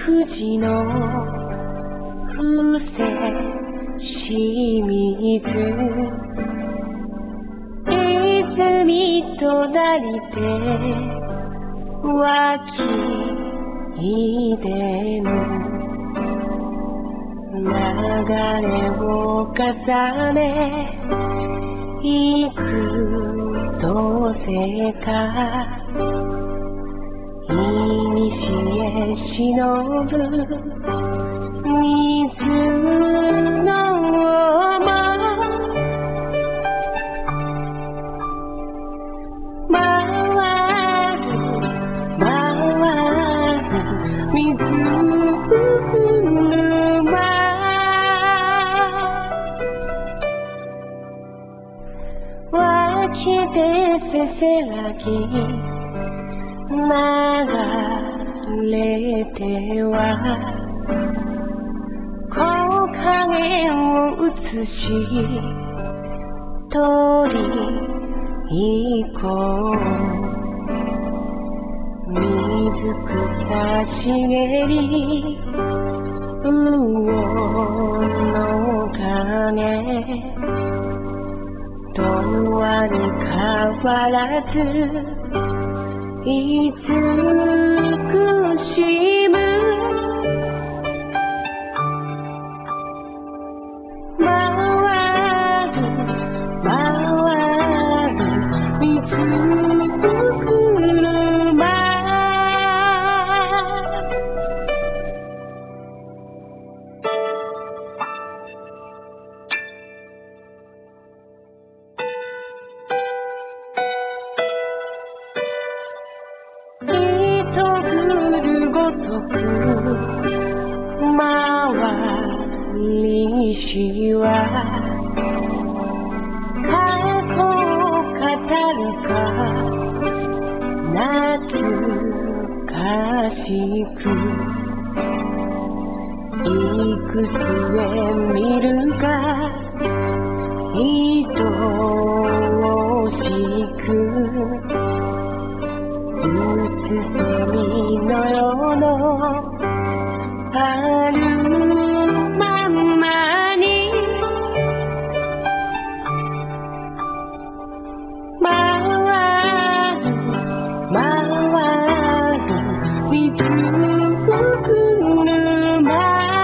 富士の伏せ清水泉となりて湧き出ぬ流れを重ねいくとせかいにしえ忍ぶ水の想回る回る水沼湧き出せせらぎ流れては木陰を映し取り行こう水草茂り魚の影とはに変わらず慈しむ回る回る水車糸ぐるごとく回りしは過去を語るか懐かしく幾末見るか愛おしくうつせみのよのあるまんまに回る回る水車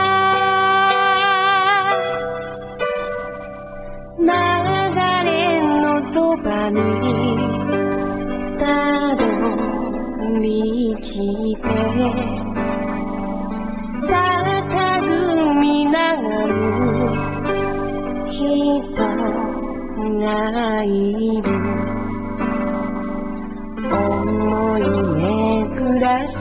流れのそばにたどり着いて佇みながむ人がいる思い巡らす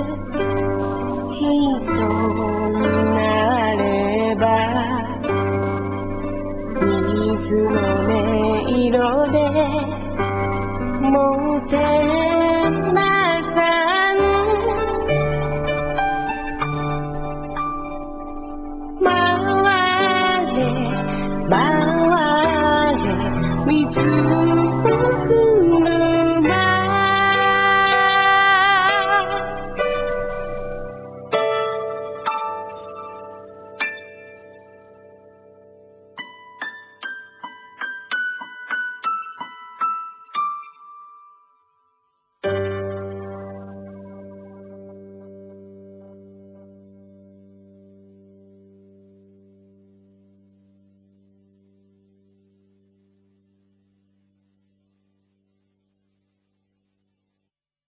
人なれば水の音色でもて